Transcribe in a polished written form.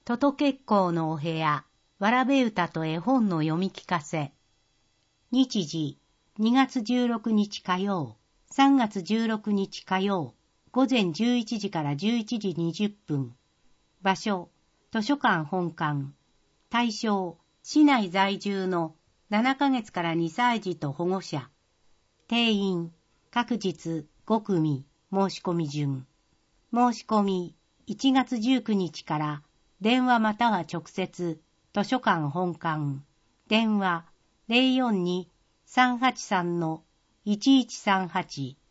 とと結構のお部屋、わらべ歌と絵本の読み聞かせ。日時、2月16日火曜、3月16日火曜、午前11時から11時20分。場所、図書館本館。対象、市内在住の7ヶ月から2歳児と保護者。定員、各日5組、申し込み順。申し込み、1月19日から電話または直接、図書館本館。電話、042-383-1138